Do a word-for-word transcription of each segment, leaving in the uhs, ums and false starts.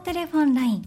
テレフォンライン。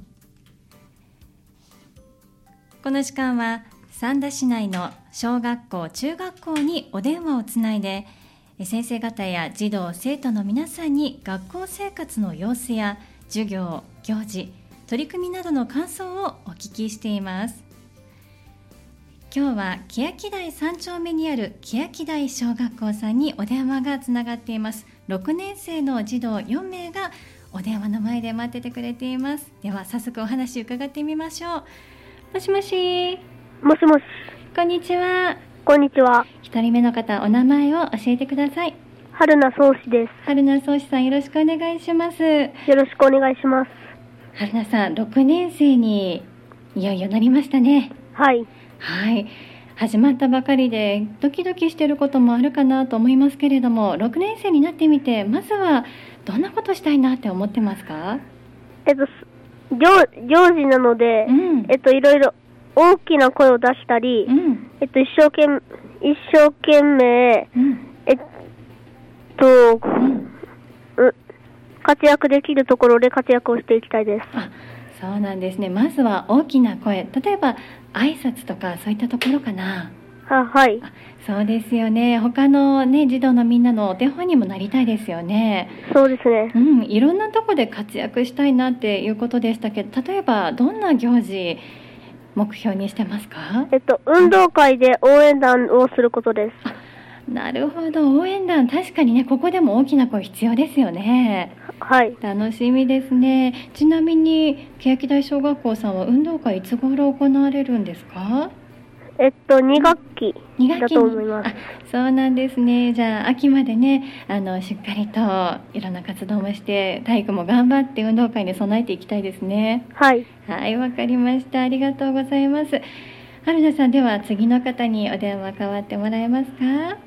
この時間は三田市内の小学校中学校にお電話をつないで、先生方や児童生徒の皆さんに学校生活の様子や授業、行事、取り組みなどの感想をお聞きしています。今日は欅台さん丁目にある欅台小学校さんにお電話がつながっています。ろくねん生の児童よん名がお電話の前で待っててくれています。では早速お話伺ってみましょう。もしもし。 もしもし。 こんにちは。 こんにちは。 一人目の方、お名前を教えてください。 春名宗志です。 春名宗志さん、よろしくお願いします。よろしくお願いします。 春名さん、ろくねん生にいよいよなりましたね。 はい。 はい。始まったばかりでドキドキしていることもあるかなと思いますけれども、ろくねん生になってみて、まずはどんなことしたいなって思ってますか？ えっと、行, 行事なので、うん、えっと、いろいろ大きな声を出したり、うん、えっと、一生懸命、一生懸命、うん、えっと、うんうん、活躍できるところで活躍をしていきたいです。 あ、そうなんですね。まずは大きな声、例えば挨拶とかそういったところかな。 あ、はい。 そうですよね。他のね、児童のみんなのお手本にもなりたいですよね。 そうですね。 うん、いろんなとこで活躍したいなっていうことでしたけど、例えばどんな行事目標にしてますか？ えっと、運動会で応援団をすることです。 なるほど、応援団、確かにね、ここでも大きな声必要ですよね。 はい。 楽しみですね。ちなみに欅台小学校さんは運動会いつ頃行われるんですか？ えっと、に学期だと思います。 あ、そうなんですね。じゃあ秋までね、あのしっかりといろんな活動もして、体育も頑張って運動会に備えていきたいですね。 はい。 はい、わかりました。ありがとうございます。春名さん、では次の方にお電話代わってもらえますか？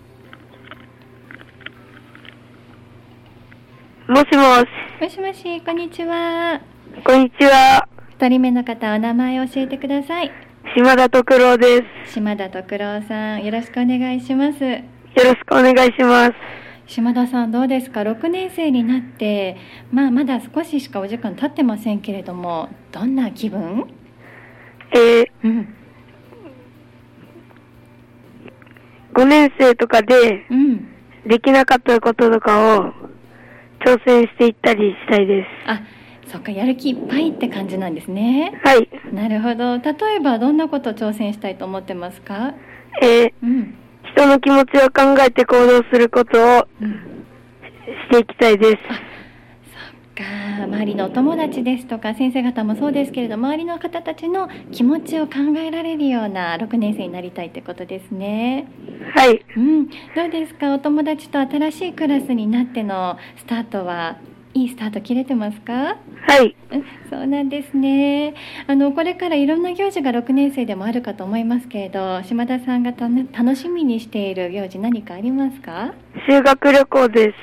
もしもし。 もしもし、こんにちは。 こんにちは。 二人目の方、お名前を教えてください。 島田徳郎です。 島田徳郎さん、よろしくお願いします。よろしくお願いします。 島田さん、どうですか？ろくねん生になって、まあまだ少ししかお時間経ってませんけれども、どんな気分？ えー、うん、ごねん生とかで、うん、できなかったこととかを挑戦していったりしたいです。 あ、そっか、やる気いっぱいって感じなんですね。 はい。 なるほど。例えばどんなことを挑戦したいと思ってますか？ えーうん、人の気持ちを考えて行動することを、うん、していきたいです。あ、 そっか。周りのお友達ですとか先生方もそうですけれど、周りの方たちの気持ちを考えられるようなろくねん生になりたいってことですね。 はい。 うん。どうですか？お友達と新しいクラスになってのスタートはいいスタート切れてますか？ はい。 そうなんですね。あのこれからいろんな行事がろくねん生でもあるかと思いますけれど、島田さんがた楽しみにしている行事何かありますか？ 修学旅行です。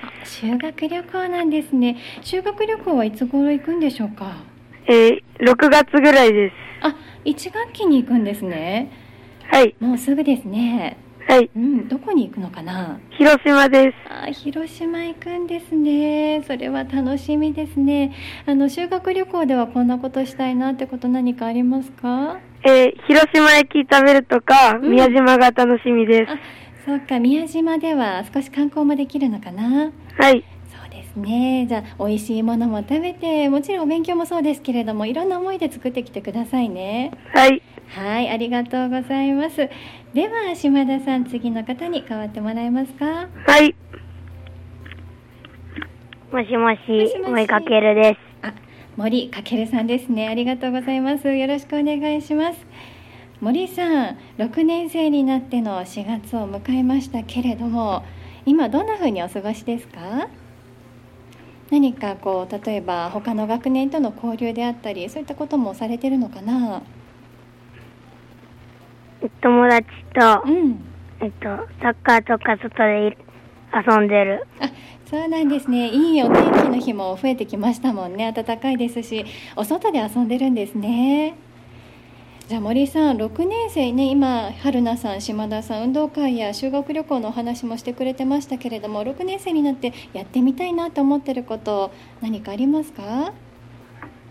修学旅行なんですね。修学旅行はいつ頃行くんでしょうか？ えー、ろくがつぐらいです。 あ、いち学期に行くんですね。 はい。 もうすぐですね。 はい。 うん、どこに行くのかな？ 広島です。 あ、広島行くんですね。それは楽しみですね。あの修学旅行ではこんなことしたいなってこと何かありますか？ えー、広島焼き食べるとか、うん、宮島が楽しみです。 あ、そうか、宮島では少し観光もできるのかな？ はい。 そうですね。じゃあ美味しいものも食べて、もちろんお勉強もそうですけれども、いろんな思いで作ってきてくださいね。 はい。 はい、ありがとうございます。では島田さん、次の方に代わってもらえますか？ はい。 もしもし、森かけるです。 あ、森かけるさんですね。ありがとうございます。よろしくお願いします。森さん、ろくねん生になってのしがつを迎えましたけれども、今どんな風にお過ごしですか？何かこう、例えば他の学年との交流であったり、そういったこともされてるのかな？ 友達と、 うん、 えっと、サッカーとか外で遊んでる。 あ、そうなんですね。いいお天気の日も増えてきましたもんね。暖かいですし、お外で遊んでるんですね。じゃあ森さん、ろくねん生ね、今春菜さん、島田さん、運動会や修学旅行のお話もしてくれてましたけれども、ろくねん生になってやってみたいなと思ってること何かありますか？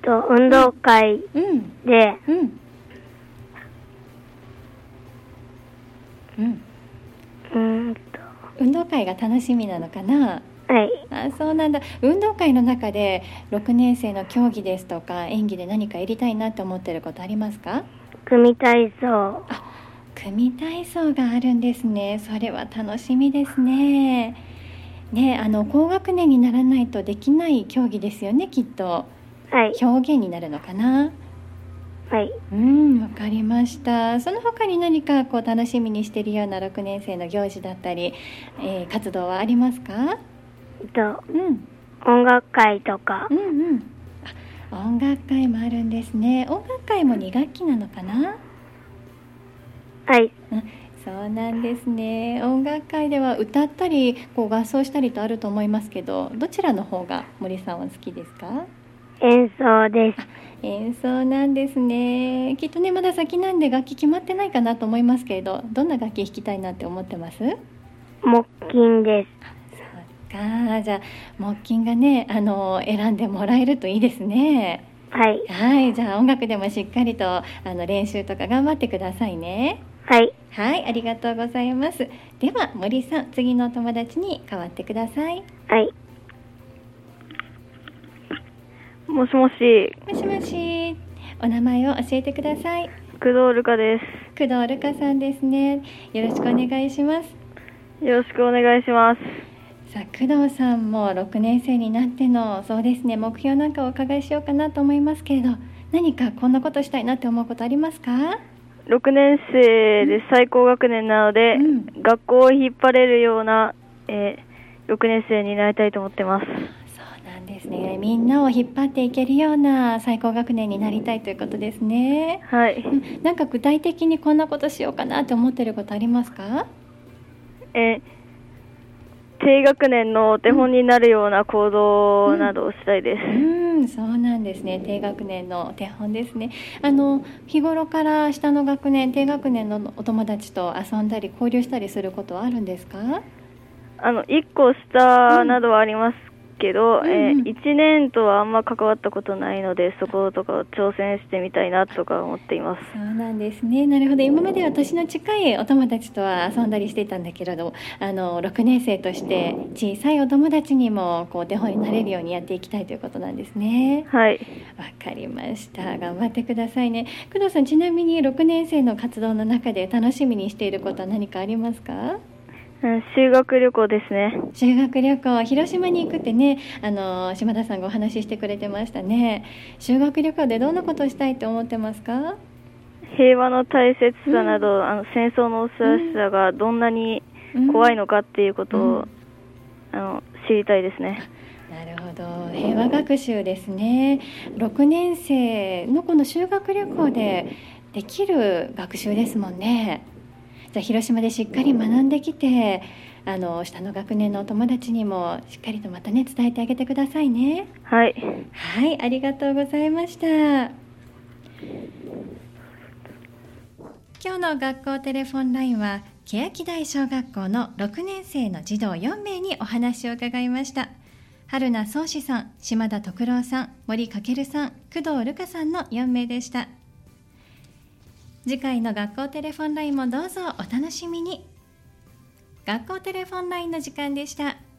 と運動会で、うんうんうんうんと運動会が楽しみなのかな。 はい。 あ、そうなんだ。運動会の中でろくねん生の競技ですとか演技で何かやりたいなって思ってることありますか？ 組体操。 あ、組体操があるんですね。それは楽しみですね。ね、あの高学年にならないとできない競技ですよね、きっと。 はい。 表現になるのかな。 はい。 うん、わかりました。その他に何かこう楽しみにしているようなろくねん生の行事だったり、えー、活動はありますか？ と、うん、音楽会とか。 うんうん。あ、音楽会もあるんですね。音楽会もに学期なのかな？ はい。 うん、そうなんですね。音楽会では歌ったりこう合奏したりとあると思いますけど、どちらの方が森さんは好きですか？ 演奏です。 演奏なんですね。きっとねまだ先なんで楽器決まってないかなと思いますけれど、どんな楽器弾きたいなって思ってます？ 木琴です。 そうか、じゃあ木琴がねあの選んでもらえるといいですね。 はい。 はい、じゃあ音楽でもしっかりとあの練習とか頑張ってくださいね。 はい。 はい、ありがとうございます。では森さん、次のお友達に代わってください。 はい。 もしもし。 もしもし。お名前を教えてください。 工藤るかです。 工藤るかさんですね。よろしくお願いします。 よろしくお願いします。 さあ、工藤さんもろくねん生になってのそうですね目標なんかをお伺いしようかなと思いますけれど、何かこんなことしたいなって思うことありますか？ ろくねん生で最高学年なので、うん、学校を引っ張れるような、えー、ろくねん生になりたいと思ってます。 そうなんですね。みんなを引っ張っていけるような最高学年になりたいということですね。 はい。 なんか具体的にこんなことしようかなって思ってることありますか？ えー低学年のお手本になるような行動などをしたいです。 うん、うん、そうなんですね。低学年のお手本ですね。あの日頃から下の学年、低学年のお友達と遊んだり交流したりすることはあるんですか？ あのいっこ下などはありますけど、うんえー、いちねんとはあんま関わったことないので、そことかを挑戦してみたいなとか思っています。 そうなんですね。なるほど。今までは年の近いお友達とは遊んだりしていたんだけれど、あのろくねん生として小さいお友達にもこうお手本になれるようにやっていきたいということなんですね。 はい。 わかりました。頑張ってくださいね。工藤さん、ちなみにろくねん生の活動の中で楽しみにしていることは何かありますか？ 修学旅行ですね。 修学旅行、広島に行くってね、あの島田さんがお話ししてくれてましたね。修学旅行でどんなことをしたいと思ってますか？ 平和の大切さなど、うん、あの戦争の恐ろしさがどんなに怖いのかっていうことを、うん、あの知りたいですね。 なるほど、平和学習ですね。ろくねん生のこの修学旅行でできる学習ですもんね。じゃあ広島でしっかり学んできて、あの下の学年のお友達にもしっかりとまたね伝えてあげてくださいね。 はい。 はい、ありがとうございました。今日の学校テレフォンラインは欅台小学校のろくねん生の児童よんめいにお話を伺いました。春名宗志さん、島田徳郎さん、森翔さん、工藤るかさんのよんめいでした。次回の学校テレフォンラインもどうぞお楽しみに。学校テレフォンラインの時間でした。